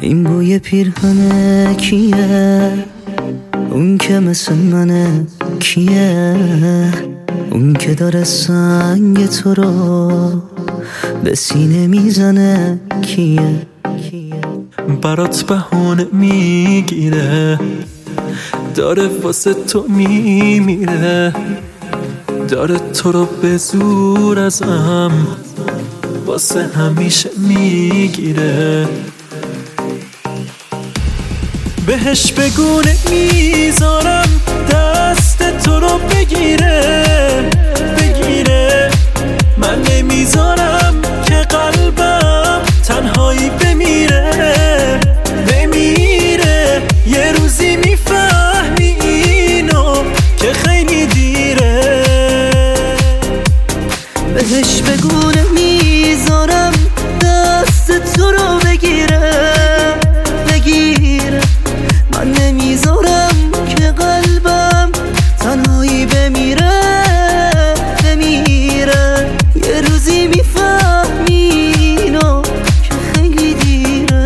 این بوی پیرهنه کیه؟ اون که مثل منه کیه؟ اون که داره سنگ تو رو به سینه میزنه کیه؟ برات بهونه میگیره، داره واسه تو میمیره، داره تو رو به زور ازم واسه همیشه میگیره. بهش بگونه میذارم دست تو رو بگیره بگیره، من نمیذارم که قلبم تنهایی بمیره بمیره. یه روزی میفهمی اینو که خیلی دیره. بهش بگونه میذارم دست تو رو بگیره بگیره، من نمیذارم که قلبم تنهایی بمیره بمیره. یه روزی میفهمی اینو که خیلی دیره.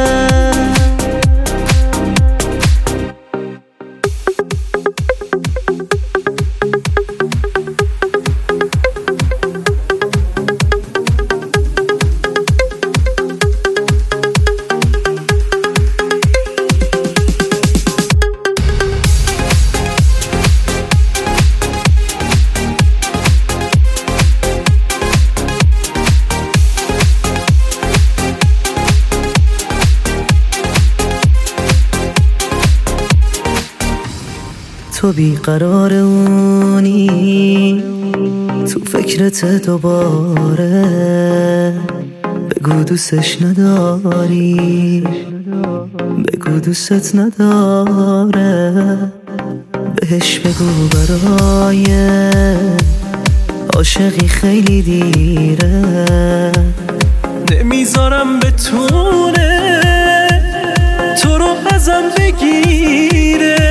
تو بیقرار اونی تو فکرت دوباره، بگو دوستش نداری بگو دوست نداره. بهش بگو برای عاشقی خیلی دیره. نمیذارم بتونه تو رو ازم بگیره.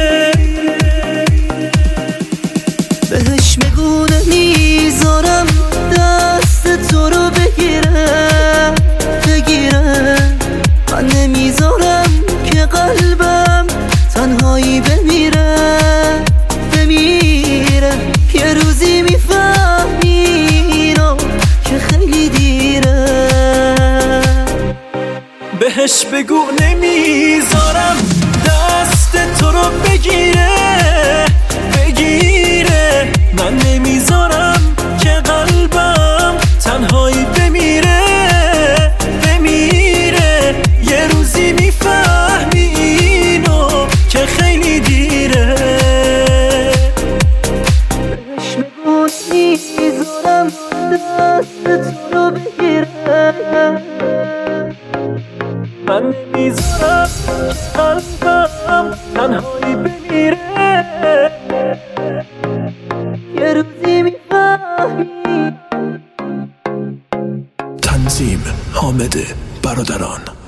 بهش بگو نمیذارم دست تو رو بگیره بگیره، من نمیذارم که قلبم تنهایی بمیره بمیره. یه روزی میفهمی اینو که خیلی دیره. بهش بگو نمیذارم دست تو رو بگیره بگیره، من نمیذارم که قلبم تنهایی بمیره بمیره. یه روزی میفهمی اینو که خیلی دیره. بهش بگو نمیذارم دست تو رو بگیره، من نمیذارم که قلبم تنهایی بمیره. یه روزی میفهمی. تنظیم حامد برادران.